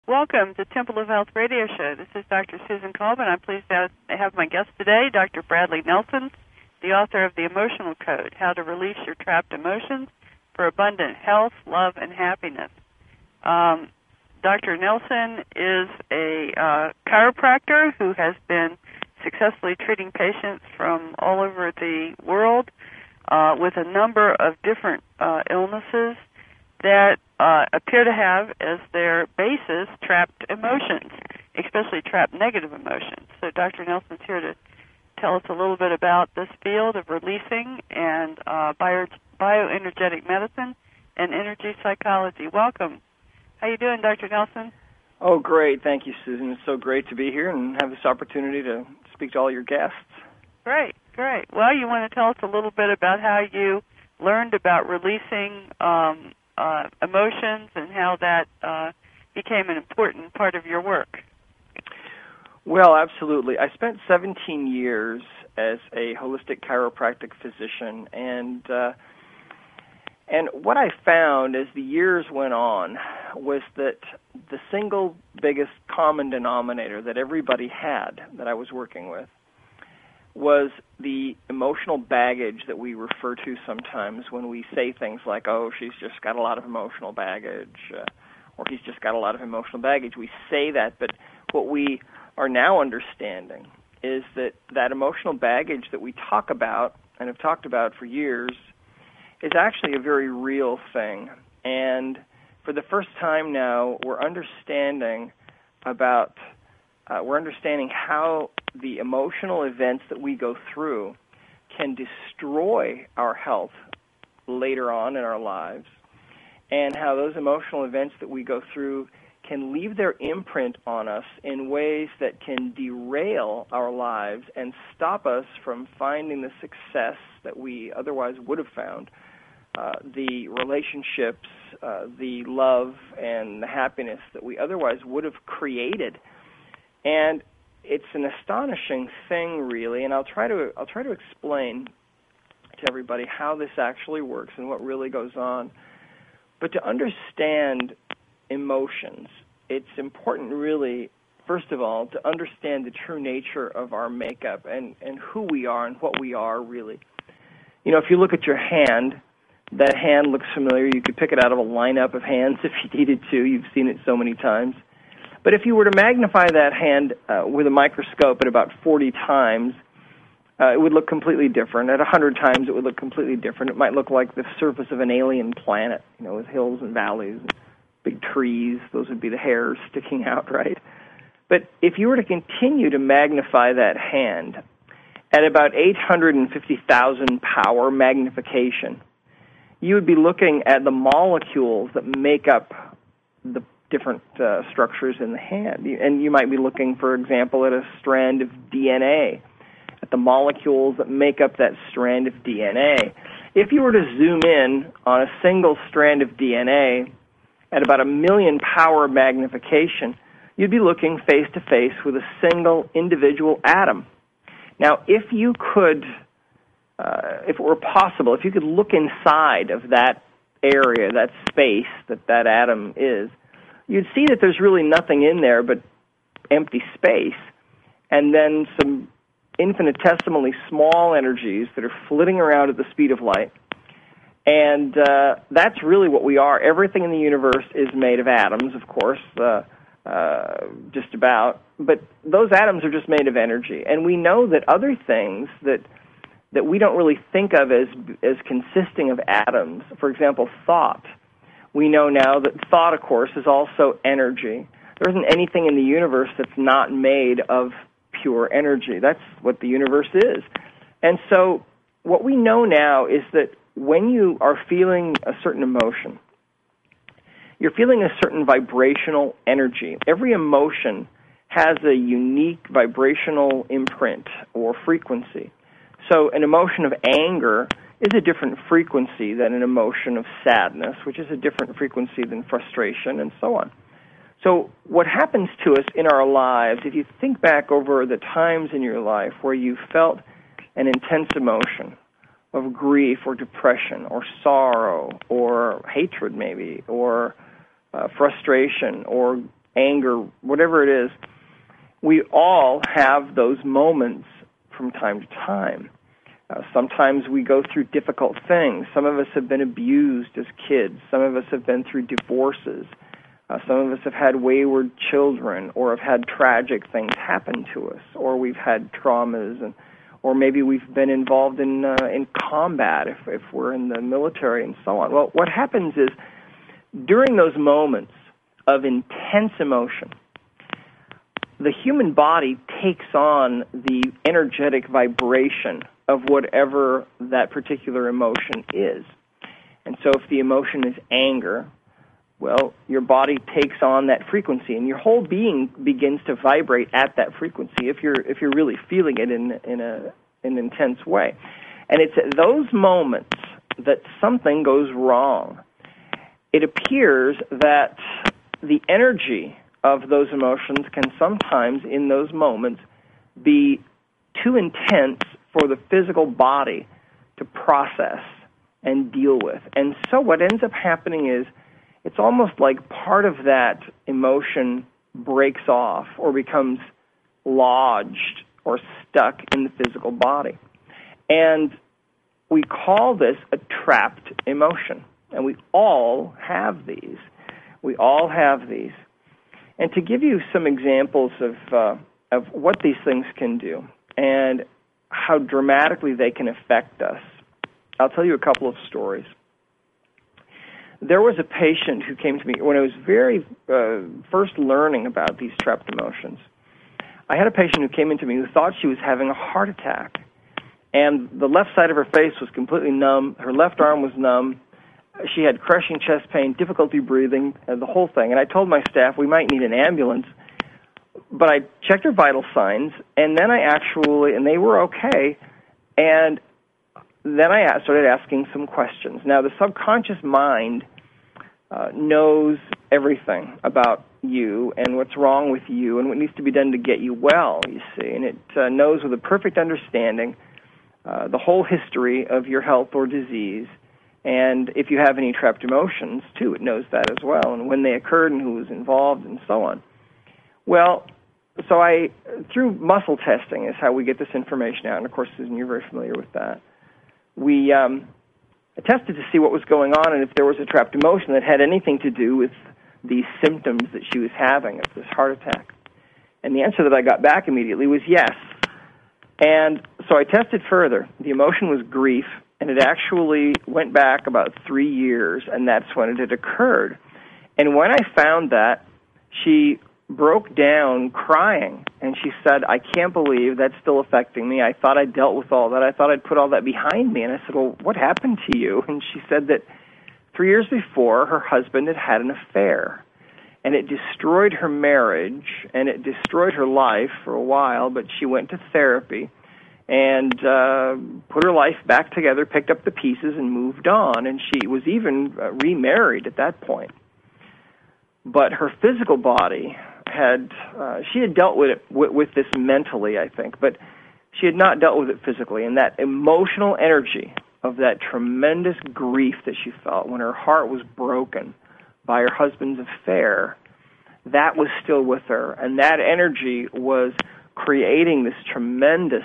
Welcome to Temple of Health Radio Show. This is Dr. Susan Colvin. I'm pleased to have my guest today, Dr. Bradley Nelson, the author of The Emotional Code, How to Release Your Trapped Emotions for Abundant Health, Love, and Happiness. Dr. Nelson is a chiropractor who has been successfully treating patients from all over the world with a number of different illnesses that appear to have as their basis trapped emotions, especially trapped negative emotions. So Dr. Nelson's here to tell us a little bit about this field of releasing and bioenergetic medicine and energy psychology. Welcome. How you doing, Dr. Nelson? Oh, great. Thank you, Susan. It's so great to be here and have this opportunity to speak to all your guests. Great. Well, you want to tell us a little bit about how you learned about releasing emotions and how that became an important part of your work. Well, absolutely. I spent 17 years as a holistic chiropractic physician, and what I found as the years went on was that the single biggest common denominator that everybody had that I was working with was the emotional baggage that we refer to sometimes when we say things like, oh, she's just got a lot of emotional baggage, or he's just got a lot of emotional baggage. We say that, but what we are now understanding is that that emotional baggage that we talk about and have talked about for years is actually a very real thing. And for the first time now, we're understanding how the emotional events that we go through can destroy our health later on in our lives, and how those emotional events that we go through can leave their imprint on us in ways that can derail our lives and stop us from finding the success that we otherwise would have found, the relationships, the love, and the happiness that we otherwise would have created. And it's an astonishing thing, really, and I'll try to explain to everybody how this actually works and what really goes on. But to understand emotions, it's important, really, first of all, to understand the true nature of our makeup and who we are and what we are, really. You know, if you look at your hand, that hand looks familiar. You could pick it out of a lineup of hands if you needed to. You've seen it so many times. But if you were to magnify that hand with a microscope at about 40 times, it would look completely different. At 100 times, it would look completely different. It might look like the surface of an alien planet, you know, with hills and valleys, and big trees. Those would be the hairs sticking out, right? But if you were to continue to magnify that hand at about 850,000 power magnification, you would be looking at the molecules that make up the different structures in the hand. And you might be looking, for example, at a strand of DNA, at the molecules that make up that strand of DNA. If you were to zoom in on a single strand of DNA at about 1 million power magnification, you'd be looking face-to-face with a single individual atom. Now, if you could, if it were possible, if you could look inside of that area, that space that atom is, you'd see that there's really nothing in there but empty space, and then some infinitesimally small energies that are flitting around at the speed of light. And that's really what we are. Everything in the universe is made of atoms, of course, just about. But those atoms are just made of energy. And we know that other things that we don't really think of as consisting of atoms, for example, thought. We know now that thought, of course, is also energy. There isn't anything in the universe that's not made of pure energy. That's what the universe is. And so what we know now is that when you are feeling a certain emotion, you're feeling a certain vibrational energy. Every emotion has a unique vibrational imprint or frequency. So an emotion of anger is a different frequency than an emotion of sadness, which is a different frequency than frustration, and so on. So what happens to us in our lives, if you think back over the times in your life where you felt an intense emotion of grief or depression or sorrow or hatred maybe or frustration or anger, whatever it is, we all have those moments from time to time. Sometimes we go through difficult things. Some of us have been abused as kids. Some of us have been through divorces. Some of us have had wayward children or have had tragic things happen to us, or we've had traumas, or maybe we've been involved in combat if we're in the military and so on. Well, what happens is during those moments of intense emotion, the human body takes on the energetic vibration of whatever that particular emotion is. And so if the emotion is anger, well, your body takes on that frequency, and your whole being begins to vibrate at that frequency if you're really feeling it in an intense way. And it's at those moments that something goes wrong. It appears that the energy of those emotions can sometimes, in those moments, be too intense for the physical body to process and deal with. And so what ends up happening is it's almost like part of that emotion breaks off or becomes lodged or stuck in the physical body. And we call this a trapped emotion. And we all have these. We all have these. And to give you some examples of what these things can do and how dramatically they can affect us, I'll tell you a couple of stories. There was a patient who came to me when I was very first learning about these trapped emotions. I had a patient who came into me who thought she was having a heart attack. And the left side of her face was completely numb. Her left arm was numb. She had crushing chest pain, difficulty breathing, the whole thing. And I told my staff we might need an ambulance. But I checked her vital signs, and then and they were okay. And then I started asking some questions. Now, the subconscious mind knows everything about you and what's wrong with you and what needs to be done to get you well, you see. And it knows with a perfect understanding the whole history of your health or disease. And if you have any trapped emotions, too, it knows that as well, and when they occurred and who was involved and so on. Well, so through muscle testing is how we get this information out. And, of course, Susan, you're very familiar with that. We tested to see what was going on and if there was a trapped emotion that had anything to do with these symptoms that she was having of this heart attack. And the answer that I got back immediately was yes. And so I tested further. The emotion was grief, and it actually went back about 3 years, and that's when it had occurred. And when I found that, she broke down crying, and she said, I can't believe that's still affecting me. I thought I'd dealt with all that. I thought I'd put all that behind me. And I said, well, what happened to you? And she said that 3 years before, her husband had had an affair, and it destroyed her marriage, and it destroyed her life for a while, but she went to therapy and put her life back together, picked up the pieces, and moved on. And she was even remarried at that point. But her physical body she had dealt with it with this mentally, I think, but she had not dealt with it physically. And that emotional energy of that tremendous grief that she felt when her heart was broken by her husband's affair, that was still with her. And that energy was creating these tremendous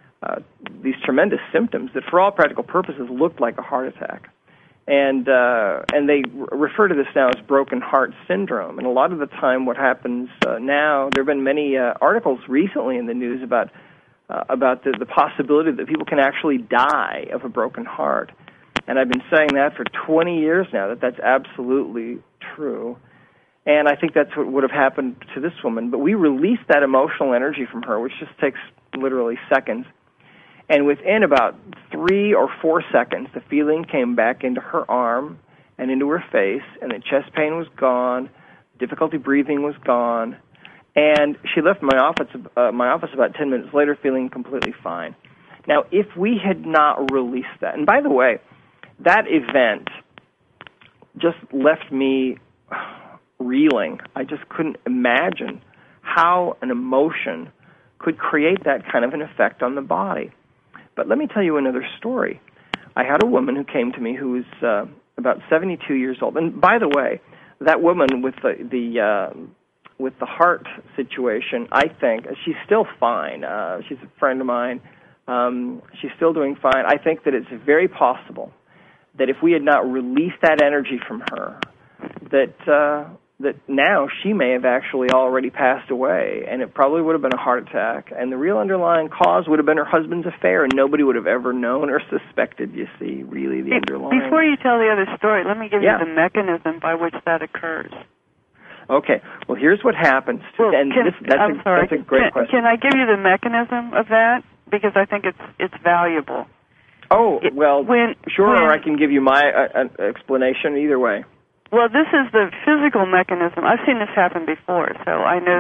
symptoms that, for all practical purposes, looked like a heart attack. And they refer to this now as broken heart syndrome. And a lot of the time what happens now, there have been many articles recently in the news about the possibility that people can actually die of a broken heart. And I've been saying that for 20 years now, that's absolutely true. And I think that's what would have happened to this woman. But we released that emotional energy from her, which just takes literally seconds. And within about 3 or 4 seconds, the feeling came back into her arm and into her face, and the chest pain was gone, difficulty breathing was gone, and she left my office about 10 minutes later feeling completely fine. Now, if we had not released that, and by the way, that event just left me reeling. I just couldn't imagine how an emotion could create that kind of an effect on the body. But let me tell you another story. I had a woman who came to me who was about 72 years old. And by the way, that woman with the the heart situation, I think she's still fine. She's a friend of mine. She's still doing fine. I think that it's very possible that if we had not released that energy from her, that now she may have actually already passed away, and it probably would have been a heart attack, and the real underlying cause would have been her husband's affair, and nobody would have ever known or suspected, you see, really the underlying... Before you tell the other story, let me give you the mechanism by which that occurs. Okay. Well, here's what happens. That's a great question. Can I give you the mechanism of that? Because I think it's valuable. Oh, or I can give you my explanation either way. Well, this is the physical mechanism. I've seen this happen before, so I know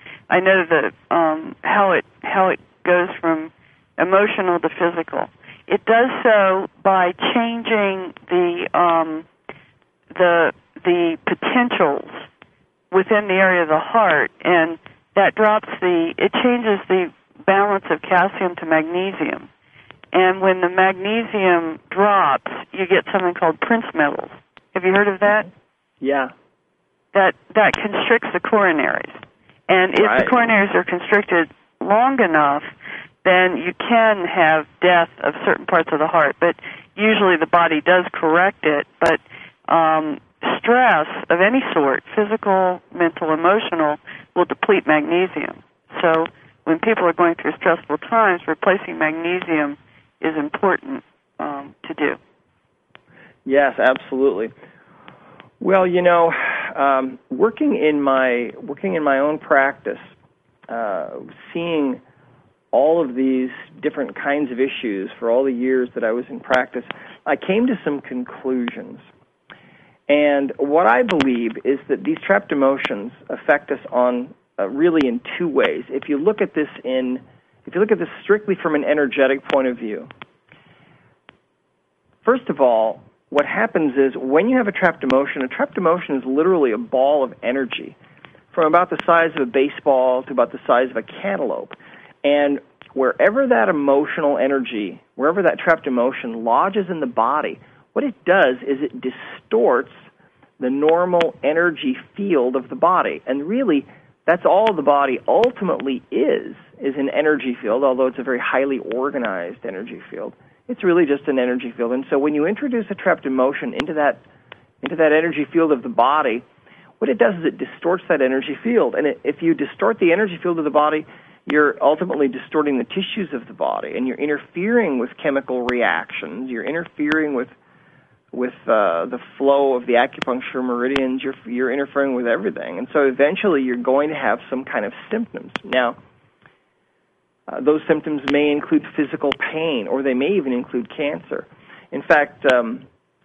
how it goes from emotional to physical. It does so by changing the potentials within the area of the heart, and that it changes the balance of calcium to magnesium. And when the magnesium drops, you get something called Prince metals. Have you heard of that? Yeah. That constricts the coronaries. And if the coronaries are constricted long enough, then you can have death of certain parts of the heart. But usually the body does correct it. But stress of any sort, physical, mental, emotional, will deplete magnesium. So when people are going through stressful times, replacing magnesium is important to do. Yes, absolutely. Well, working in my own practice, seeing all of these different kinds of issues for all the years that I was in practice, I came to some conclusions. And what I believe is that these trapped emotions affect us on really in two ways. If you look at this strictly from an energetic point of view, first of all, what happens is when you have a trapped emotion is literally a ball of energy from about the size of a baseball to about the size of a cantaloupe. And wherever that emotional energy, wherever that trapped emotion lodges in the body, what it does is it distorts the normal energy field of the body. And really, that's all the body ultimately is an energy field, although it's a very highly organized energy field. It's really just an energy field. And so when you introduce a trapped emotion into that energy field of the body, what it does is it distorts that energy field. And if you distort the energy field of the body, you're ultimately distorting the tissues of the body, and you're interfering with chemical reactions. You're interfering with the flow of the acupuncture meridians. You're interfering with everything. And so eventually you're going to have some kind of symptoms. Now, those symptoms may include physical pain, or they may even include cancer. In fact, the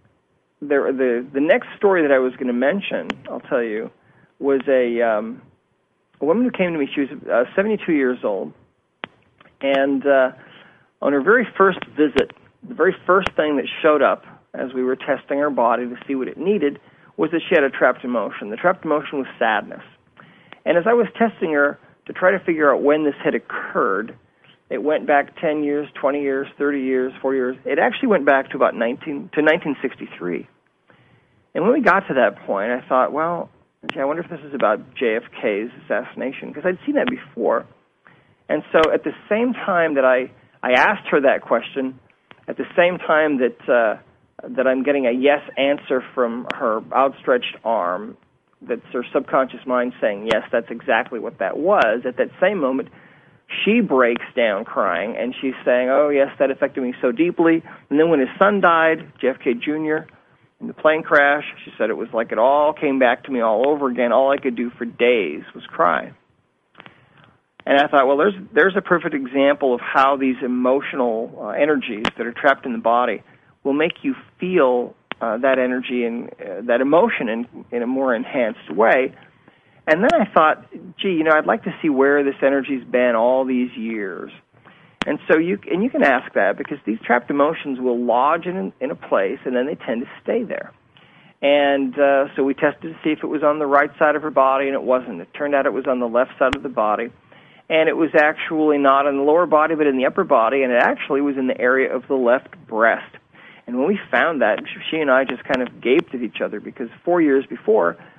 next story that I was going to mention, I'll tell you, was a woman who came to me. She was 72 years old, and on her very first visit, the very first thing that showed up as we were testing her body to see what it needed was that she had a trapped emotion. The trapped emotion was sadness. And as I was testing her to try to figure out when this had occurred, it went back 10 years, 20 years, 30 years, 40 years. It actually went back to about 1963. And when we got to that point, I thought, well, I wonder if this is about JFK's assassination, because I'd seen that before. And so at the same time that I asked her that question, at the same time that I'm getting a yes answer from her outstretched arm, that's her subconscious mind saying, yes, that's exactly what that was, at that same moment, she breaks down crying, and she's saying, oh, yes, that affected me so deeply. And then when his son died, JFK Jr., in the plane crash, she said it was like it all came back to me all over again. All I could do for days was cry. And I thought, well, there's a perfect example of how these emotional energies that are trapped in the body will make you feel that energy and that emotion in a more enhanced way. And then I thought, gee, I'd like to see where this energy's been all these years. And so you can ask that, because these trapped emotions will lodge in a place, and then they tend to stay there. And so we tested to see if it was on the right side of her body, and it wasn't. It turned out it was on the left side of the body. And it was actually not in the lower body, but in the upper body, and it actually was in the area of the left breast. And when we found that, she and I just kind of gaped at each other, because 4 years before,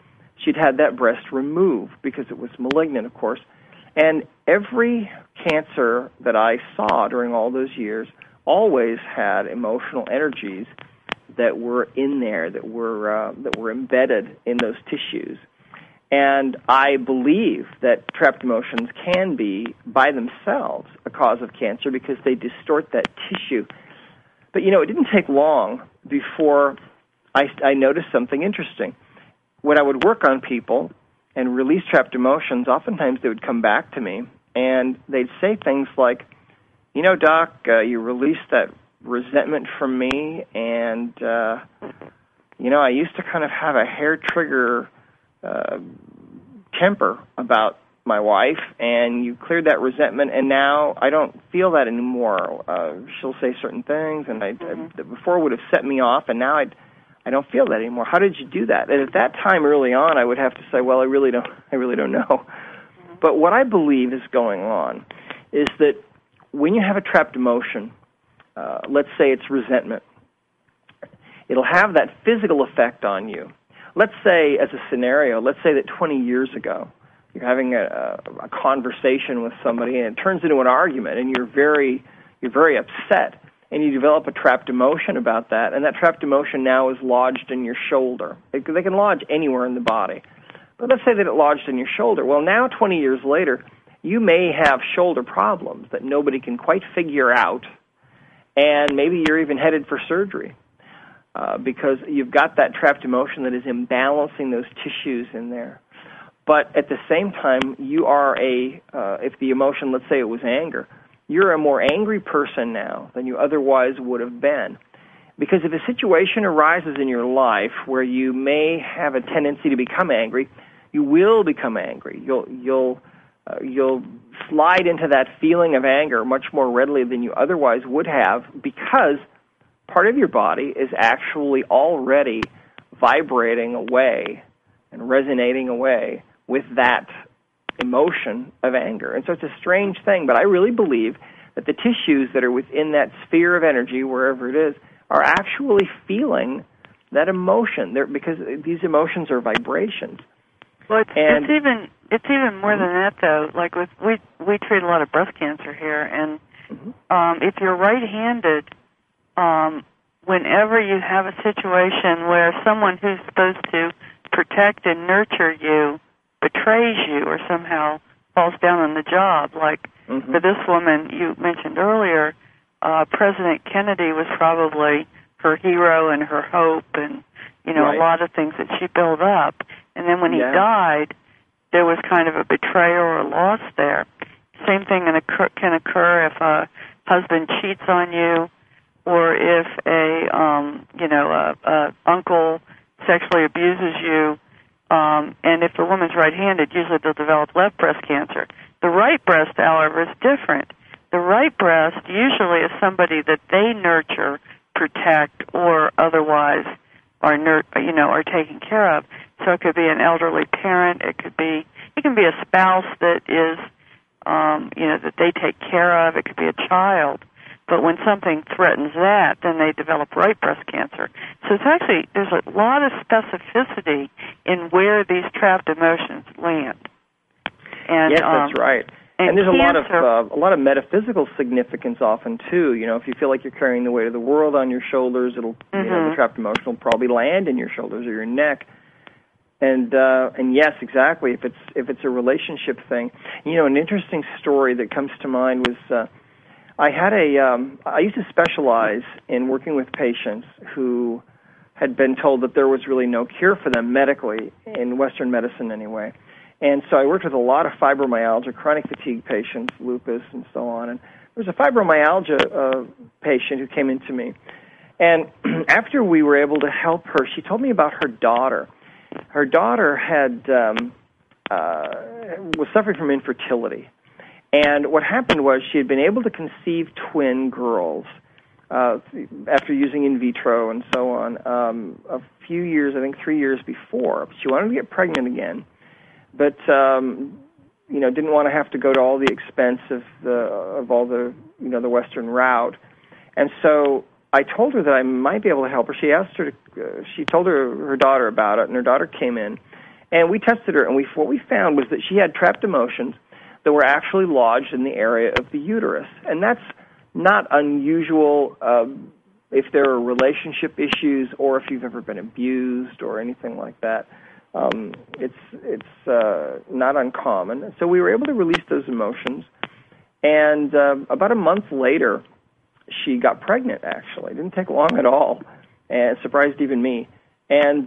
she'd had that breast removed because it was malignant, of course. And every cancer that I saw during all those years always had emotional energies that were in there, that were embedded in those tissues. And I believe that trapped emotions can be, by themselves, a cause of cancer because they distort that tissue. But, it didn't take long before I noticed something interesting. When I would work on people and release trapped emotions, oftentimes they would come back to me, and they'd say things like, Doc, you released that resentment from me, and, I used to kind of have a hair-trigger temper about my wife, and you cleared that resentment, and now I don't feel that anymore. She'll say certain things, and that before would have set me off, and now I don't feel that anymore. How did you do that? And at that time, early on, I would have to say, well, I really don't know. But what I believe is going on is that when you have a trapped emotion, let's say it's resentment, it'll have that physical effect on you. Let's say, as a scenario, let's say that 20 years ago, you're having a conversation with somebody, and it turns into an argument, and you're very upset, and you develop a trapped emotion about that, and that trapped emotion now is lodged in your shoulder. They can lodge anywhere in the body. But let's say that it lodged in your shoulder. Well, now, 20 years later, you may have shoulder problems that nobody can quite figure out, and maybe you're even headed for surgery because you've got that trapped emotion that is imbalancing those tissues in there. But at the same time, you are if the emotion, let's say it was anger, you're a more angry person now than you otherwise would have been. Because if a situation arises in your life where you may have a tendency to become angry, you will become angry. You'll slide into that feeling of anger much more readily than you otherwise would have because part of your body is actually already vibrating away and resonating away with that emotion of anger. And so it's a strange thing, but I really believe that the tissues that are within that sphere of energy, wherever it is, are actually feeling that emotion because these emotions are vibrations. Well, it's even more than that, though. Like we treat a lot of breast cancer here, and if you're right-handed, whenever you have a situation where someone who's supposed to protect and nurture you betrays you or somehow falls down on the job, like for this woman you mentioned earlier, President Kennedy was probably her hero and her hope and, a lot of things that she built up. And then when he died, there was kind of a betrayal or a loss there. Same thing can occur if a husband cheats on you or if a uncle sexually abuses you. And if the woman's right-handed, usually they'll develop left breast cancer. The right breast, however, is different. The right breast usually is somebody that they nurture, protect, or otherwise are taken care of. So it could be an elderly parent. It can be a spouse that is, that they take care of. It could be a child. But when something threatens that, then they develop right breast cancer. So it's actually, there's a lot of specificity in where these trapped emotions land. And, yes, that's right. And there's a lot of metaphysical significance often too. If you feel like you're carrying the weight of the world on your shoulders, it'll the trapped emotion will probably land in your shoulders or your neck. And yes, exactly. If it's a relationship thing, an interesting story that comes to mind was I used to specialize in working with patients who had been told that there was really no cure for them medically, in Western medicine anyway. And so I worked with a lot of fibromyalgia, chronic fatigue patients, lupus, and so on. And there was a fibromyalgia patient who came into me. And after we were able to help her, she told me about her daughter. Her daughter was suffering from infertility. And what happened was she had been able to conceive twin girls after using in vitro and so on a few years, I think 3 years before. She wanted to get pregnant again, but didn't want to have to go to all the expense of all the the Western route. And so I told her that I might be able to help her. She told her daughter about it, and her daughter came in. And we tested her, and what we found was that she had trapped emotions that were actually lodged in the area of the uterus. And that's not unusual if there are relationship issues or if you've ever been abused or anything like that. It's not uncommon. So we were able to release those emotions. And about a month later, she got pregnant, actually. It didn't take long at all. And it surprised even me. And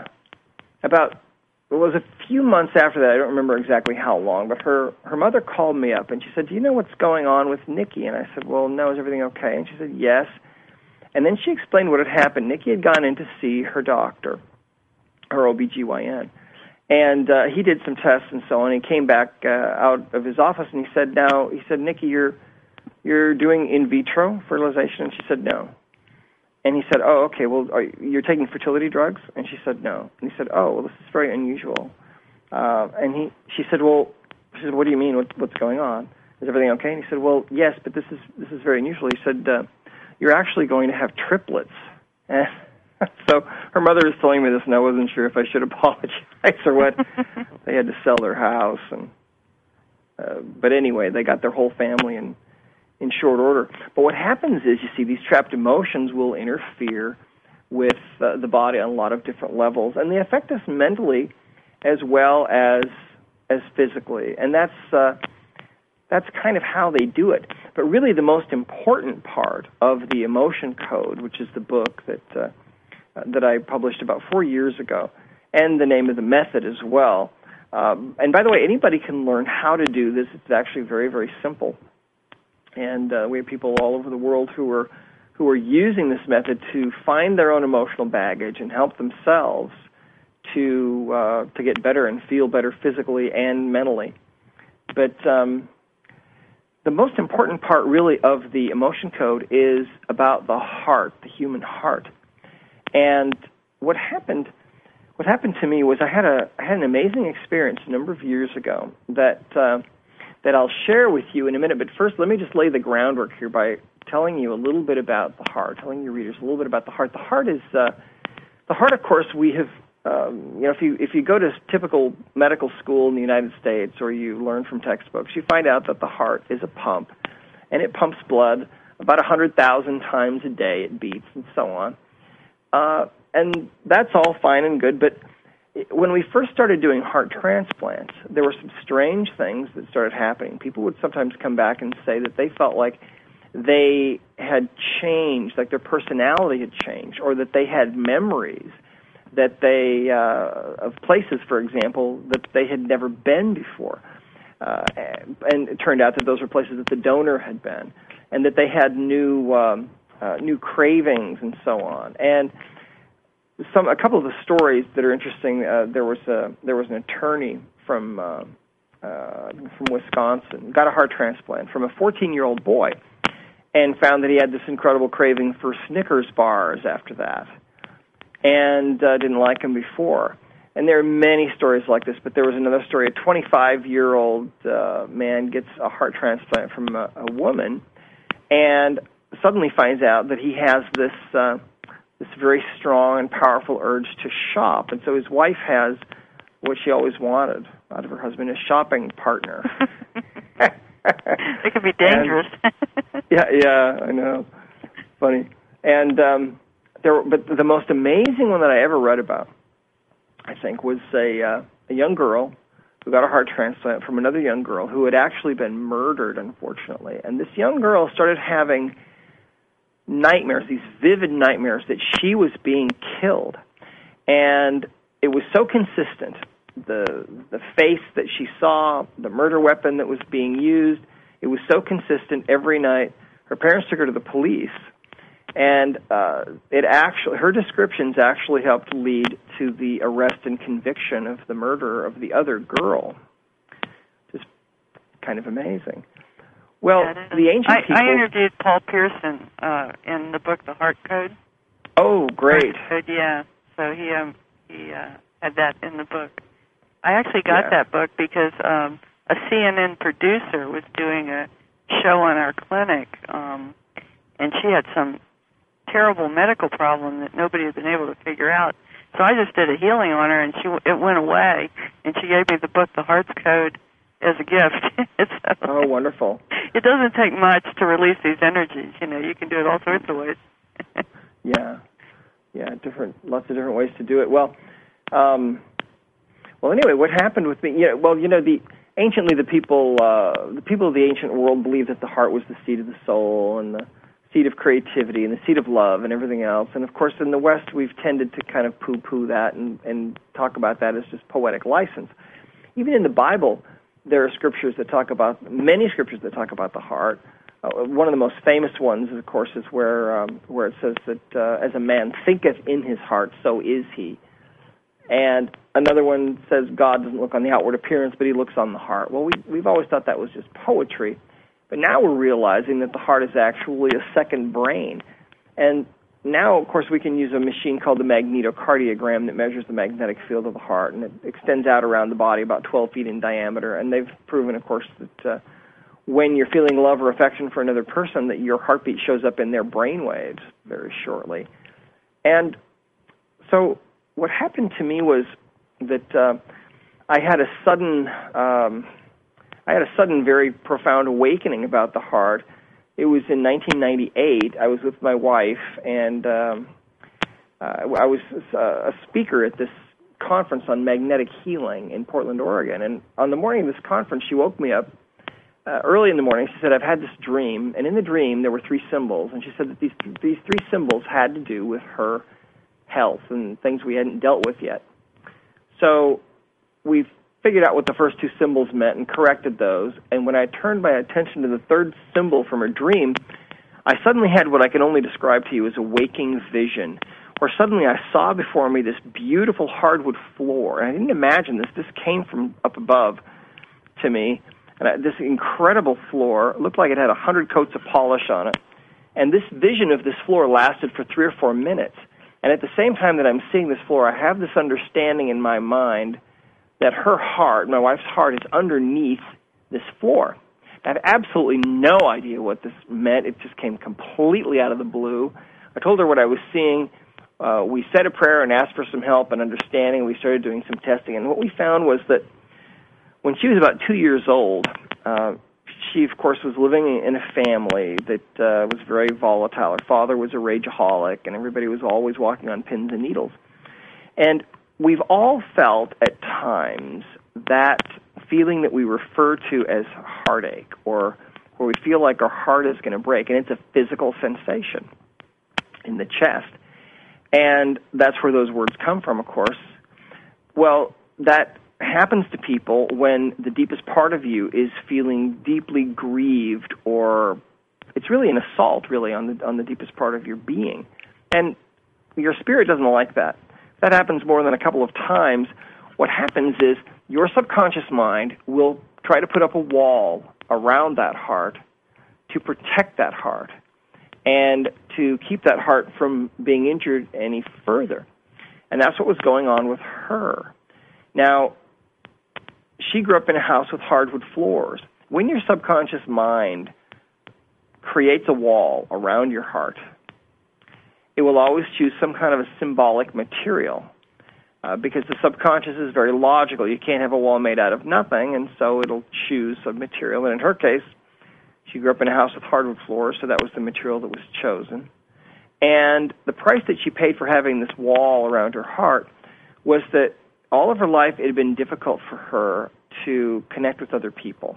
it was a few months after that, I don't remember exactly how long, but her mother called me up and she said, "Do you know what's going on with Nikki?" And I said, "Well, no, is everything okay?" And she said, "Yes." And then she explained what had happened. Nikki had gone in to see her doctor, her OBGYN, and he did some tests and so on. He came back out of his office and he said, "Nikki, you're doing in vitro fertilization?" And she said, "No." And he said, "Oh, okay, well, you're taking fertility drugs?" And she said, "No." And he said, "Oh, well, this is very unusual." She said, "What do you mean? What's going on? Is everything okay?" And he said, "Well, yes, but this is very unusual." He said, "You're actually going to have triplets." And so her mother was telling me this, and I wasn't sure if I should apologize or what. They had to sell their house, but anyway, they got their whole family in short order. But what happens is, you see, these trapped emotions will interfere with the body on a lot of different levels, and they affect us mentally as well as physically. And that's kind of how they do it. But really, the most important part of the Emotion Code, which is the book that I published about 4 years ago, and the name of the method as well. And by the way, anybody can learn how to do this. It's actually very, very simple. And we have people all over the world who are using this method to find their own emotional baggage and help themselves to get better and feel better physically and mentally. But the most important part, really, of the Emotion Code is about the heart, the human heart. And what happened to me was I had an amazing experience a number of years ago that I'll share with you in a minute. But first, let me just lay the groundwork here by telling you a little bit about the heart, telling your readers a little bit about the heart. The heart is, of course, we have, if you go to typical medical school in the United States or you learn from textbooks, you find out that the heart is a pump, and it pumps blood about 100,000 times a day. It beats and so on. And that's all fine and good, but when we first started doing heart transplants, there were some strange things that started happening. People would sometimes come back and say that they felt like they had changed, like their personality had changed, or that they had memories that they of places, for example, that they had never been before. And it turned out that those were places that the donor had been, and that they had new cravings and so on. And a couple of the stories that are interesting. There was an attorney from Wisconsin, got a heart transplant from a 14-year-old boy, and found that he had this incredible craving for Snickers bars after that, and didn't like them before. And there are many stories like this, but there was another story. A 25-year-old man gets a heart transplant from a woman, and suddenly finds out that he has this very strong and powerful urge to shop. And so his wife has what she always wanted out of her husband, a shopping partner. It could be dangerous. Yeah, I know. Funny. And but the most amazing one that I ever read about, I think, was a young girl who got a heart transplant from another young girl who had actually been murdered, unfortunately. And this young girl started having nightmares, these vivid nightmares that she was being killed. And it was so consistent. The face that she saw, the murder weapon that was being used, it was so consistent every night. Her parents took her to the police, and her descriptions actually helped lead to the arrest and conviction of the murderer of the other girl. Just kind of amazing. Well, the ancient people... I interviewed Paul Pearson in the book The Heart Code. Oh, great. Heart Code, yeah. So he had that in the book. I actually got that book because a CNN producer was doing a show on our clinic, and she had some terrible medical problem that nobody had been able to figure out. So I just did a healing on her, and it went away, and she gave me the book, The Heart's Code, as a gift. Oh, wonderful. It doesn't take much to release these energies. You can do it all sorts of ways. Yeah, lots of different ways to do it. Well, anyway, what happened with me? Anciently, the people of the ancient world believed that the heart was the seat of the soul and the seat of creativity and the seat of love and everything else. And of course, in the West, we've tended to kind of poo-poo that and talk about that as just poetic license. Even in the Bible, there are many scriptures that talk about the heart. One of the most famous ones, of course, is where it says that as a man thinketh in his heart, so is he. And another one says God doesn't look on the outward appearance, but he looks on the heart. Well, we've always thought that was just poetry, but now we're realizing that the heart is actually a second brain. And now, of course, we can use a machine called the magnetocardiogram that measures the magnetic field of the heart, and it extends out around the body about 12 feet in diameter. And they've proven, of course, that when you're feeling love or affection for another person, that your heartbeat shows up in their brain waves very shortly. And so what happened to me was that I had a sudden, very profound awakening about the heart. It was in 1998. I was with my wife, and I was a speaker at this conference on magnetic healing in Portland, Oregon. And on the morning of this conference, she woke me up early in the morning. She said, I've had this dream, and in the dream there were three symbols. And she said that these three symbols had to do with her health and things we hadn't dealt with yet. So we figured out what the first two symbols meant and corrected those. And when I turned my attention to the third symbol from her dream, I suddenly had what I can only describe to you as a waking vision, where suddenly I saw before me this beautiful hardwood floor. And I didn't imagine this. This came from up above to me. And this incredible floor looked like it had 100 coats of polish on it. And this vision of this floor lasted for 3 or 4 minutes. And at the same time that I'm seeing this floor, I have this understanding in my mind that her heart, my wife's heart, is underneath this floor. I have absolutely no idea what this meant. It just came completely out of the blue. I told her what I was seeing. We said a prayer and asked for some help and understanding. We started doing some testing. And what we found was that when she was about 2 years old, she, of course, was living in a family that was very volatile. Her father was a rageaholic, and everybody was always walking on pins and needles. And we've all felt at times that feeling that we refer to as heartache, or where we feel like our heart is going to break, and it's a physical sensation in the chest. And that's where those words come from, of course. Well, that happens to people when the deepest part of you is feeling deeply grieved, or it's really an assault, really, on the deepest part of your being. And your spirit doesn't like that. That happens more than a couple of times. What happens is your subconscious mind will try to put up a wall around that heart to protect that heart and to keep that heart from being injured any further. And that's what was going on with her. Now, she grew up in a house with hardwood floors. When your subconscious mind creates a wall around your heart, it will always choose some kind of a symbolic material because the subconscious is very logical. You can't have a wall made out of nothing, and so it'll choose a material. And in her case, she grew up in a house with hardwood floors, so that was the material that was chosen. And the price that she paid for having this wall around her heart was that all of her life it had been difficult for her to connect with other people.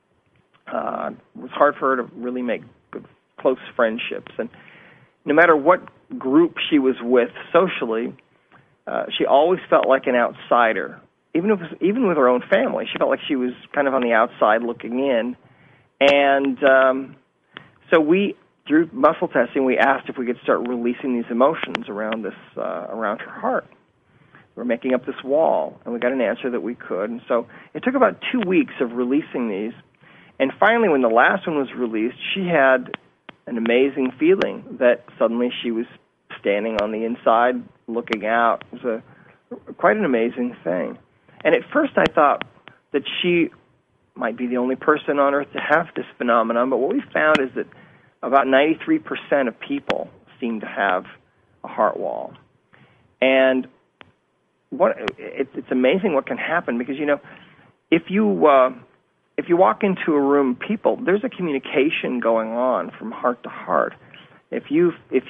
It was hard for her to really make good, close friendships. And no matter what group she was with socially, she always felt like an outsider. Even with her own family, she felt like she was kind of on the outside looking in. And so we, through muscle testing, we asked if we could start releasing these emotions around around her heart. We're making up this wall, and we got an answer that we could. And so it took about 2 weeks of releasing these. And finally, when the last one was released, she had an amazing feeling that suddenly she was standing on the inside looking out. It was quite an amazing thing. And at first I thought that she might be the only person on earth to have this phenomenon, but what we found is that about 93% of people seem to have a heart wall. And it's amazing what can happen because, if you walk into a room, there's a communication going on from heart to heart. If you're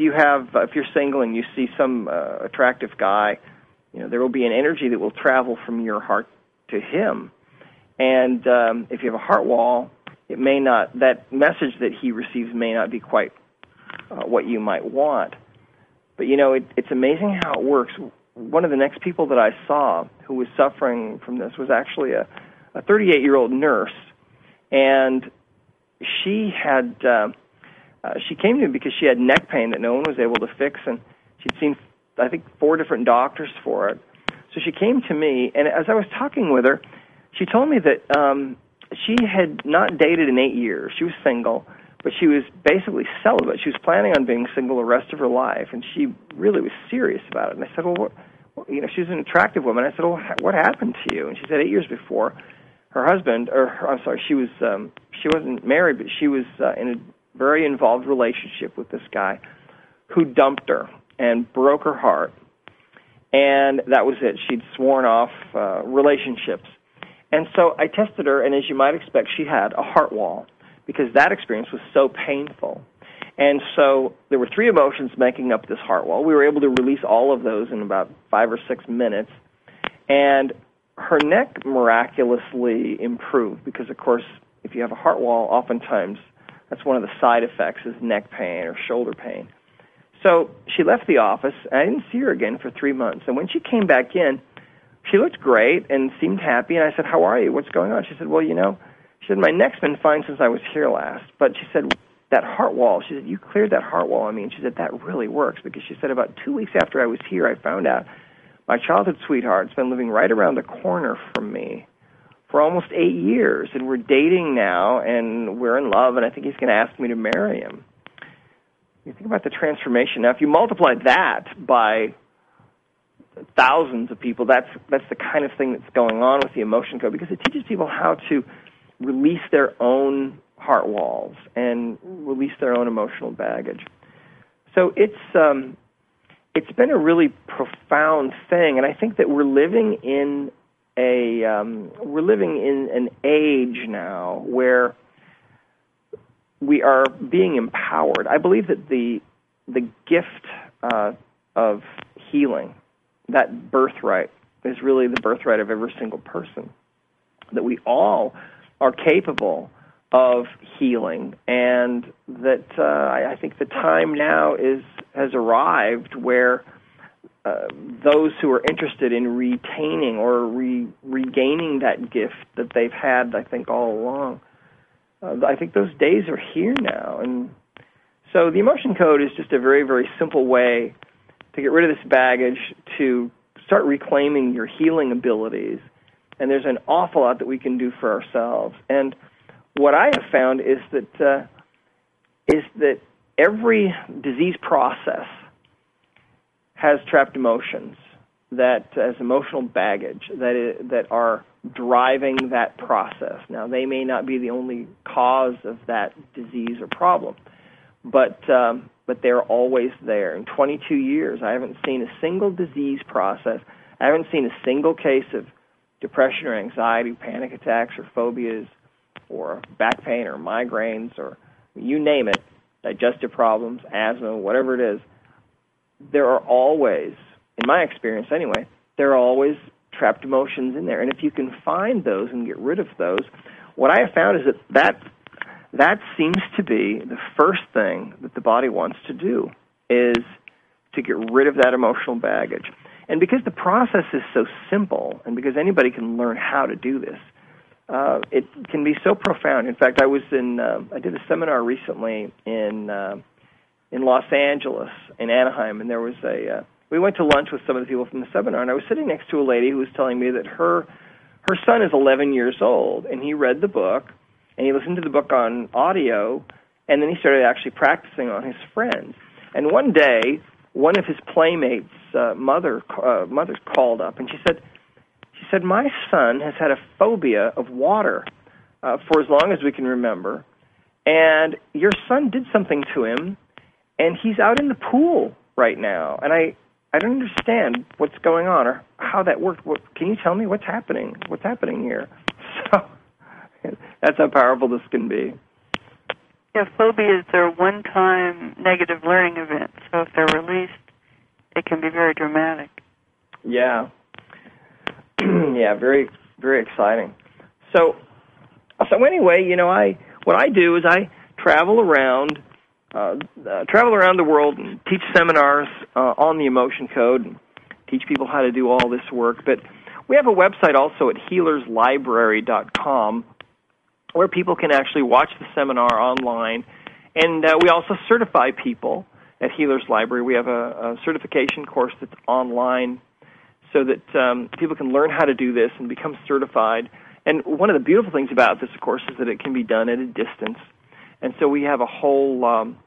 single and you see some attractive guy, there will be an energy that will travel from your heart to him. And if you have a heart wall, that message that he receives may not be quite what you might want. But, it's amazing how it works. One of the next people that I saw who was suffering from this was actually a 38-year-old nurse. And she came to me because she had neck pain that no one was able to fix, and she'd seen, I think, 4 different doctors for it. So she came to me, and as I was talking with her, she told me that she had not dated in 8 years. She was single, but she was basically celibate. She was planning on being single the rest of her life, and she really was serious about it. And I said, well, she was an attractive woman. I said, well, what happened to you? And she said 8 years before, her husband, she wasn't married, but she was in a very involved relationship with this guy who dumped her and broke her heart. And that was it. She'd sworn off relationships. And so I tested her, and as you might expect, she had a heart wall because that experience was so painful. And so there were 3 emotions making up this heart wall. We were able to release all of those in about 5 or 6 minutes. And her neck miraculously improved because, of course, if you have a heart wall, oftentimes that's one of the side effects is neck pain or shoulder pain. So she left the office, and I didn't see her again for 3 months. And when she came back in, she looked great and seemed happy, and I said, how are you? What's going on? She said, well, she said, my neck's been fine since I was here last. But she said, that heart wall, she said, you cleared that heart wall on me. And she said, that really works because she said about 2 weeks after I was here, I found out my childhood sweetheart's been living right around the corner from me for almost 8 years, and we're dating now, and we're in love, and I think he's going to ask me to marry him. You think about the transformation. Now, if you multiply that by thousands of people, that's the kind of thing that's going on with the Emotion Code because it teaches people how to release their own heart walls and release their own emotional baggage. So it's been a really profound thing, and I think that we're living in an age now where we are being empowered. I believe that the gift of healing, that birthright, is really the birthright of every single person, that we all are capable of healing, and that I think the time now has arrived where those who are interested in retaining or regaining that gift that they've had, I think, all along, I think those days are here now. And so the Emotion Code is just a very, very simple way to get rid of this baggage, to start reclaiming your healing abilities. And there's an awful lot that we can do for ourselves. And what I have found is that every disease process has trapped emotions, that as emotional baggage that are driving that process. Now, they may not be the only cause of that disease or problem, but they're always there. In 22 years, I haven't seen a single disease process. I haven't seen a single case of depression or anxiety, panic attacks or phobias or back pain or migraines or you name it, digestive problems, asthma, whatever it is. There are always, in my experience anyway, there are always trapped emotions in there. And if you can find those and get rid of those, what I have found is that seems to be the first thing that the body wants to do, is to get rid of that emotional baggage. And because the process is so simple, and because anybody can learn how to do this, it can be so profound. In fact, I did a seminar recently in Los Angeles, in Anaheim, and there was we went to lunch with some of the people from the seminar, and I was sitting next to a lady who was telling me that her son is 11 years old, and he read the book, and he listened to the book on audio, and then he started actually practicing on his friends. And one day, one of his playmates' mother called up, and she said, my son has had a phobia of water for as long as we can remember, and your son did something to him, and he's out in the pool right now. And I I don't understand what's going on or how that worked. Can you tell me what's happening? What's happening here? So that's how powerful this can be. Yeah, phobias are one-time negative learning events. So if they're released, it can be very dramatic. Yeah. Yeah, very, very exciting. So anyway, what I do is I travel around the world and teach seminars on the Emotion Code and teach people how to do all this work. But we have a website also at healerslibrary.com where people can actually watch the seminar online. And we also certify people at Healers Library. We have a certification course that's online so that people can learn how to do this and become certified. And one of the beautiful things about this, of course, is that it can be done at a distance. And so we have a whole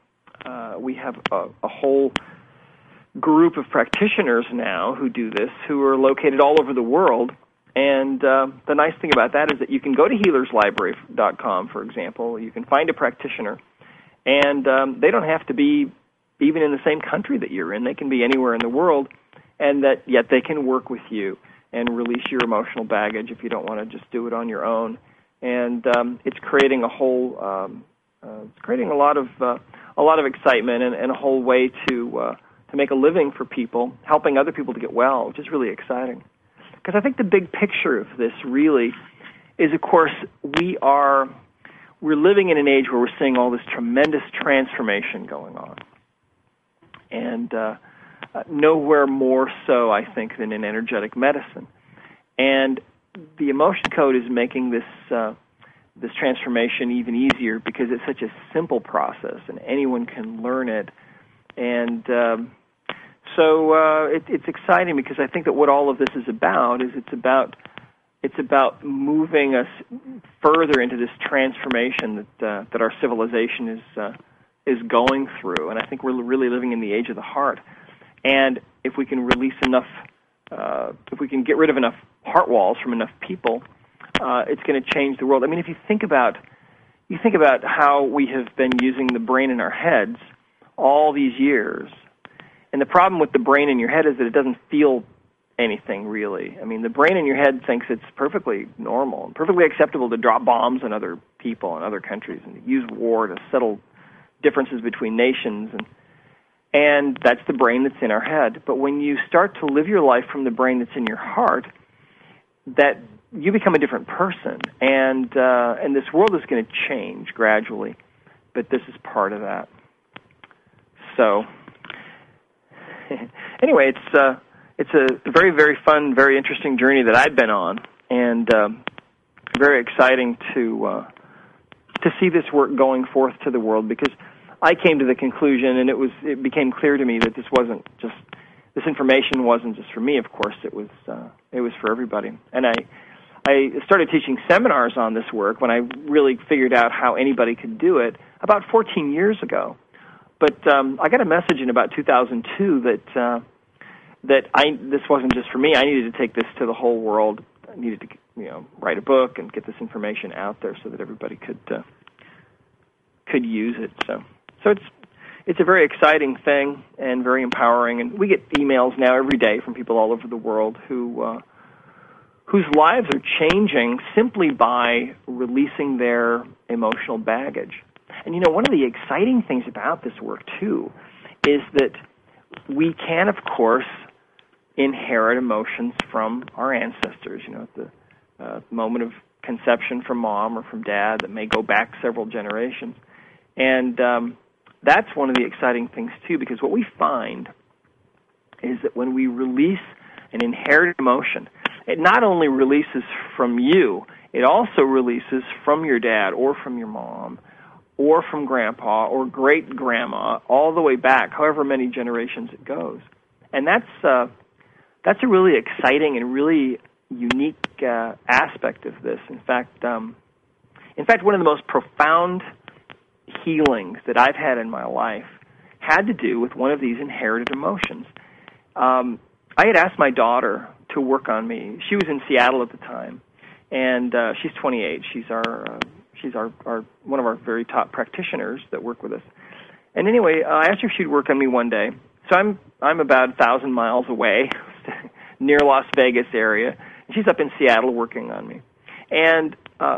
group of practitioners now who do this, who are located all over the world. And the nice thing about that is that you can go to healerslibrary.com, for example. You can find a practitioner, and they don't have to be even in the same country that you're in. They can be anywhere in the world, and that yet they can work with you and release your emotional baggage if you don't want to just do it on your own. And it's creating a lot of excitement and a whole way to make a living for people, helping other people to get well, which is really exciting. Because I think the big picture of this really is, of course, we're living in an age where we're seeing all this tremendous transformation going on. And nowhere more so, I think, than in energetic medicine. And the Emotion Code is making this transformation even easier because it's such a simple process and anyone can learn it. And so it's exciting because I think that what all of this is about is it's about moving us further into this transformation that our civilization is going through. And I think we're really living in the age of the heart. And if we can release enough, if we can get rid of enough heart walls from enough people, it's going to change the world. I mean, if you think about how we have been using the brain in our heads all these years. And the problem with the brain in your head is that it doesn't feel anything, really. I mean, the brain in your head thinks it's perfectly normal and perfectly acceptable to drop bombs on other people and other countries and to use war to settle differences between nations. And that's the brain that's in our head. But when you start to live your life from the brain that's in your heart, that you become a different person. And this world is going to change gradually. But this is part of that. So anyway, it's a very, very fun, very interesting journey that I've been on, and very exciting to see this work going forth to the world, because I came to the conclusion, and it became clear to me that this information wasn't just for me. Of course, it was for everybody. And I started teaching seminars on this work when I really figured out how anybody could do it about 14 years ago. But I got a message in about 2002 that this wasn't just for me. I needed to take this to the whole world. I needed to write a book and get this information out there so that everybody could use it. So it's a very exciting thing and very empowering. And we get emails now every day from people all over the world whose lives are changing simply by releasing their emotional baggage. And, one of the exciting things about this work, too, is that we can, of course, inherit emotions from our ancestors, at the moment of conception from mom or from dad that may go back several generations. And that's one of the exciting things, too, because what we find is that when we release an inherited emotion, it not only releases from you, it also releases from your dad or from your mom or from grandpa or great-grandma, all the way back, however many generations it goes. And that's a really exciting and really unique aspect of this. In fact, one of the most profound healings that I've had in my life had to do with one of these inherited emotions. I had asked my daughter to work on me. She was in Seattle at the time, and she's 28. She's our one of our very top practitioners that work with us. And anyway, I asked her if she'd work on me one day. So I'm about 1,000 miles away, near Las Vegas area. And she's up in Seattle working on me. And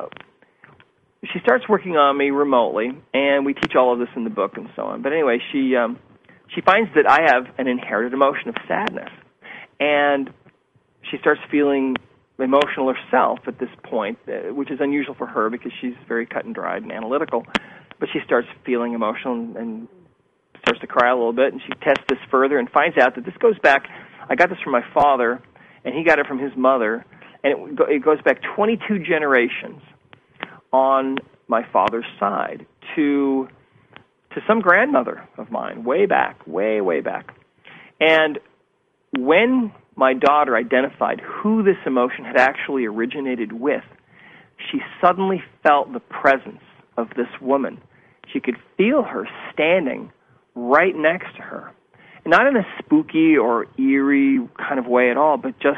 she starts working on me remotely, and we teach all of this in the book and so on. But anyway, she finds that I have an inherited emotion of sadness. And she starts feeling emotional herself at this point, which is unusual for her because she's very cut and dried and analytical. But she starts feeling emotional and starts to cry a little bit, and she tests this further and finds out that this goes back, I got this from my father, and he got it from his mother, and it goes back 22 generations on my father's side to some grandmother of mine, way back, way back. And when my daughter identified who this emotion had actually originated with, she suddenly felt the presence of this woman. She could feel her standing right next to her. Not in a spooky or eerie kind of way at all, but just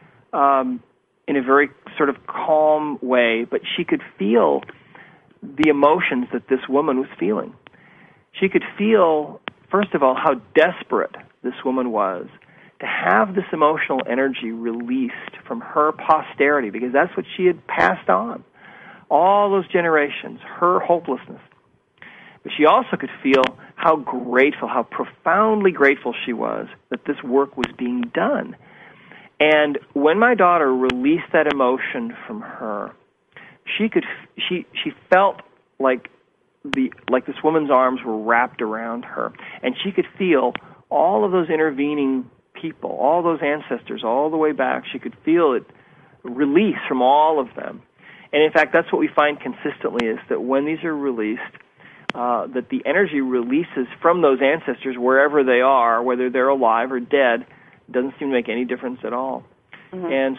in a very sort of calm way. But she could feel the emotions that this woman was feeling. She could feel, first of all, how desperate this woman was to have this emotional energy released from her posterity, because that's what she had passed on. All those generations, her hopelessness. But she also could feel how grateful, how profoundly grateful she was that this work was being done. And when my daughter released that emotion from her, she felt like this woman's arms were wrapped around her, and she could feel all of those intervening people, all those ancestors, all the way back. She could feel it release from all of them. And in fact, that's what we find consistently, is that when these are released, that the energy releases from those ancestors wherever they are, whether they're alive or dead, doesn't seem to make any difference at all. Mm-hmm. And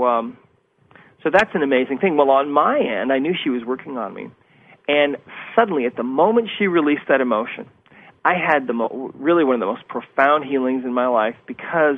so that's an amazing thing. Well, on my end, I knew she was working on me. And suddenly, at the moment she released that emotion, I had really one of the most profound healings in my life, because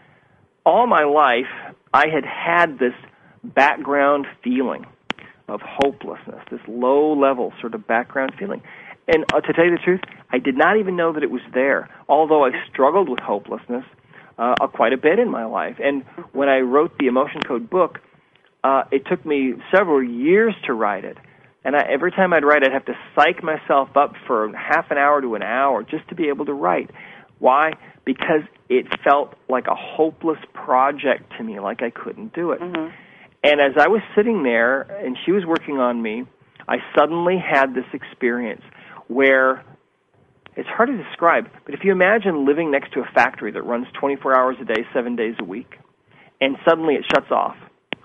all my life I had this background feeling of hopelessness, this low-level sort of background feeling. And to tell you the truth, I did not even know that it was there, although I struggled with hopelessness quite a bit in my life. And when I wrote the Emotion Code book, it took me several years to write it. And every time I'd write, I'd have to psych myself up for half an hour to an hour just to be able to write. Why? Because it felt like a hopeless project to me, like I couldn't do it. Mm-hmm. And as I was sitting there and she was working on me, I suddenly had this experience where it's hard to describe, but if you imagine living next to a factory that runs 24 hours a day, 7 days a week, and suddenly it shuts off,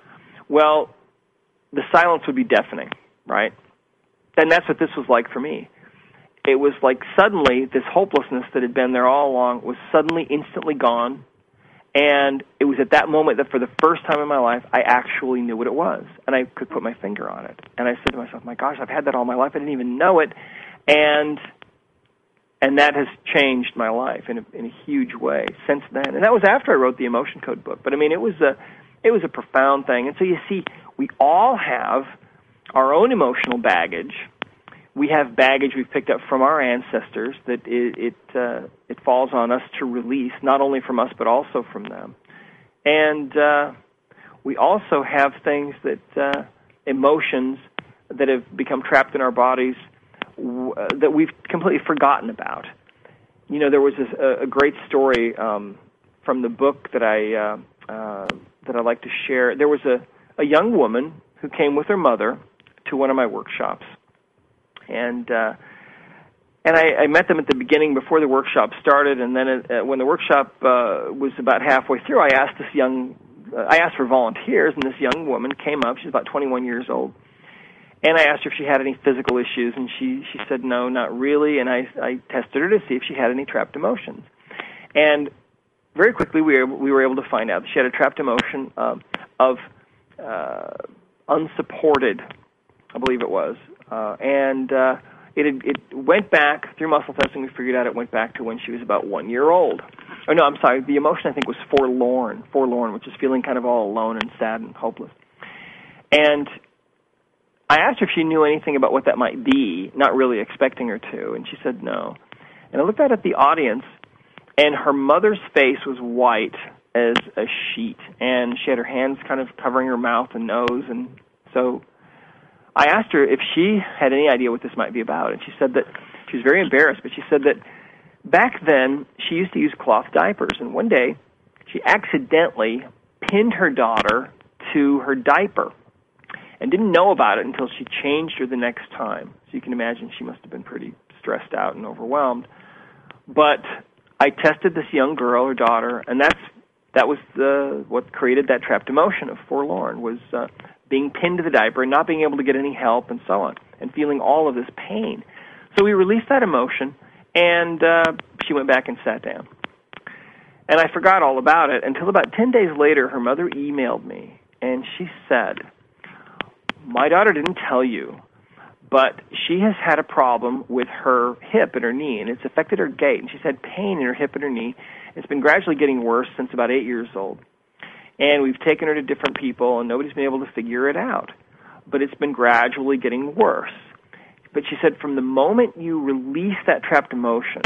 well, the silence would be deafening, right? And that's what this was like for me. It was like suddenly this hopelessness that had been there all along was suddenly instantly gone. And it was at that moment that for the first time in my life, I actually knew what it was. And I could put my finger on it. And I said to myself, my gosh, I've had that all my life. I didn't even know it. And that has changed my life in a huge way since then. And that was after I wrote the Emotion Code book. But I mean, it was a profound thing. And so you see, we all have our own emotional baggage. We have baggage we've picked up from our ancestors that it falls on us to release, not only from us but also from them. And we also have things that emotions that have become trapped in our bodies that we've completely forgotten about. You know, there was a great story from the book that I like to share. There was a young woman who came with her mother to one of my workshops. And I met them at the beginning before the workshop started, and then when the workshop was about halfway through, I asked for volunteers, and this young woman came up. She's about 21 years old, and I asked her if she had any physical issues, and she said no, not really. And I tested her to see if she had any trapped emotions, and very quickly we were able to find out that she had a trapped emotion of unsupported, I believe it was. It went back, through muscle testing, we figured out it went back to when she was about 1 year old. Oh, no, I'm sorry, the emotion I think was forlorn, which is feeling kind of all alone and sad and hopeless. And I asked her if she knew anything about what that might be, not really expecting her to, and she said no. And I looked out at the audience, And her mother's face was white as a sheet, and she had her hands kind of covering her mouth and nose. And so I asked her if she had any idea what this might be about, and she said that she was very embarrassed, but she said that back then she used to use cloth diapers, and one day she accidentally pinned her daughter to her diaper and didn't know about it until she changed her the next time. So you can imagine she must have been pretty stressed out and overwhelmed. But I tested this young girl, her daughter, and that was what created that trapped emotion of forlorn, was being pinned to the diaper and not being able to get any help and so on, and feeling all of this pain. So we released that emotion, and she went back and sat down. And I forgot all about it until about 10 days later, her mother emailed me, and she said, "My daughter didn't tell you, but she has had a problem with her hip and her knee, and it's affected her gait. And she's had pain in her hip and her knee. It's been gradually getting worse since about 8 years old. And we've taken her to different people, and nobody's been able to figure it out. But it's been gradually getting worse. But she said from the moment you release that trapped emotion,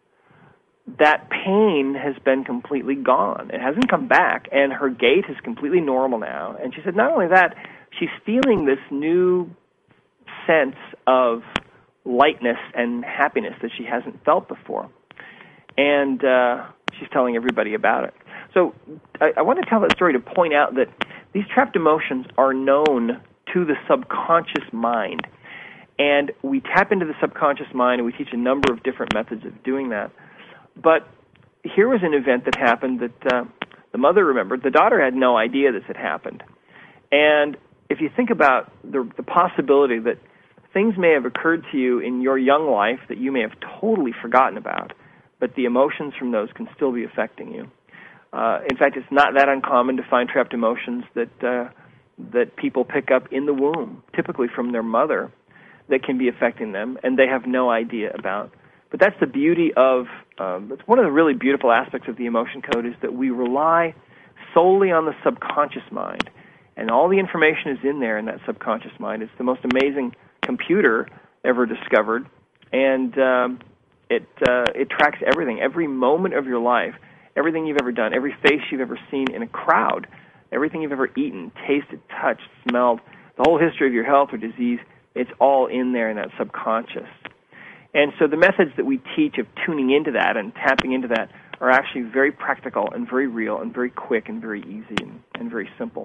that pain has been completely gone. It hasn't come back, and her gait is completely normal now." And she said not only that, she's feeling this new sense of lightness and happiness that she hasn't felt before. And she's telling everybody about it. So I want to tell that story to point out that these trapped emotions are known to the subconscious mind. And we tap into the subconscious mind, and we teach a number of different methods of doing that. But here was an event that happened that the mother remembered. The daughter had no idea this had happened. And if you think about the possibility that things may have occurred to you in your young life that you may have totally forgotten about, but the emotions from those can still be affecting you. In fact, it's not that uncommon to find trapped emotions that people pick up in the womb, typically from their mother, that can be affecting them, and they have no idea about. But that's the beauty of, it's one of the really beautiful aspects of the emotion code, is that we rely solely on the subconscious mind. And all the information is in there in that subconscious mind. It's the most amazing computer ever discovered, and it tracks everything, every moment of your life, everything you've ever done, every face you've ever seen in a crowd, everything you've ever eaten, tasted, touched, smelled, the whole history of your health or disease, it's all in there in that subconscious. And so the methods that we teach of tuning into that and tapping into that are actually very practical and very real and very quick and very easy and very simple.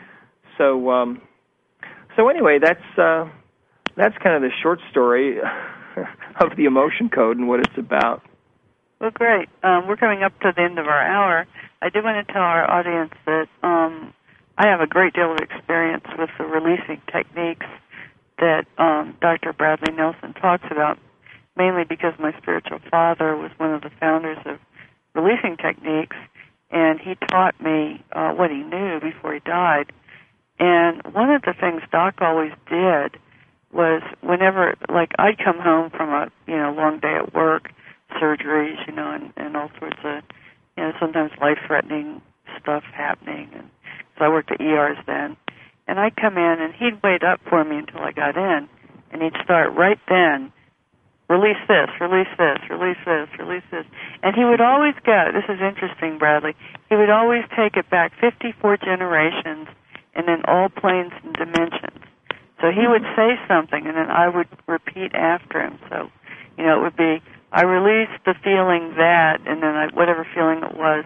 So anyway, that's kind of the short story of the emotion code and what it's about. Well, great. We're coming up to the end of our hour. I do want to tell our audience that I have a great deal of experience with the releasing techniques that Dr. Bradley Nelson talks about, mainly because my spiritual father was one of the founders of releasing techniques, and he taught me what he knew before he died. And one of the things Doc always did was whenever, like, I'd come home from a long day at work, surgeries, and all sorts of, sometimes life-threatening stuff happening. And so I worked at ERs then. And I'd come in, and he'd wait up for me until I got in, and he'd start right then, release this, release this, release this, release this. And he would always go, this is interesting, Bradley, he would always take it back 54 generations and in all planes and dimensions. So he would say something, and then I would repeat after him. So, it would be, I released the feeling that, and then whatever feeling it was,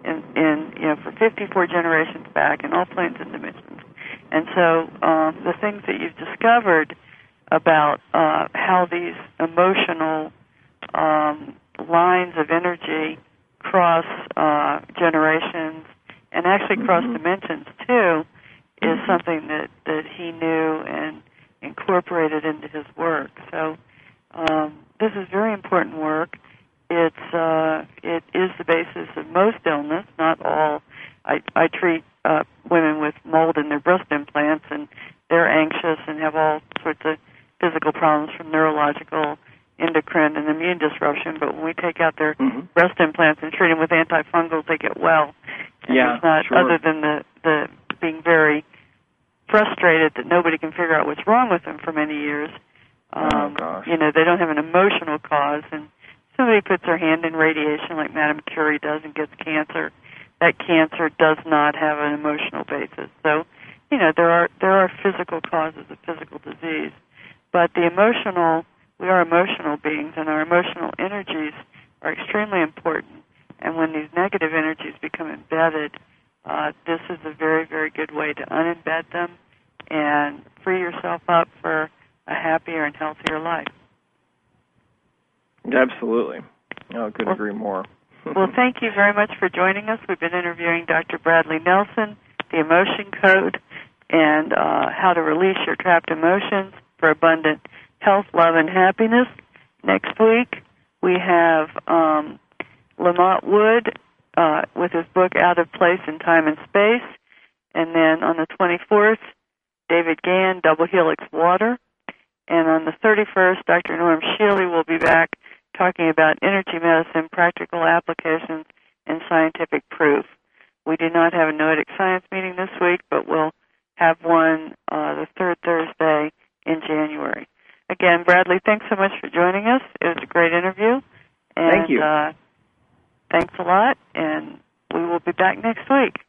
for 54 generations back in all planes and dimensions. And so the things that you've discovered about how these emotional lines of energy cross generations and actually cross dimensions too is something that he knew and incorporated into his work. So this is very important work. It is the basis of most illness, not all. I treat women with mold in their breast implants, and they're anxious and have all sorts of physical problems from neurological, endocrine, and immune disruption. But when we take out their breast implants and treat them with antifungals, they get well. And it's not, other than the being very frustrated that nobody can figure out what's wrong with them for many years. They don't have an emotional cause, and somebody puts their hand in radiation like Madame Curie does and gets cancer, that cancer does not have an emotional basis. So, there are physical causes of physical disease, but we are emotional beings, and our emotional energies are extremely important. And when these negative energies become embedded, this is a very, very good way to unembed them and free yourself up for a happier and healthier life. Absolutely. I couldn't agree more. Well, thank you very much for joining us. We've been interviewing Dr. Bradley Nelson, the Emotion Code, and how to release your trapped emotions for abundant health, love, and happiness. Next week, we have Lamont Wood with his book Out of Place in Time and Space. And then on the 24th, David Gann, Double Helix Water. And on the 31st, Dr. Norm Shealy will be back talking about energy medicine, practical applications, and scientific proof. We do not have a Noetic Science meeting this week, but we'll have one the third Thursday in January. Again, Bradley, thanks so much for joining us. It was a great interview. And, thank you. Thanks a lot, and we will be back next week.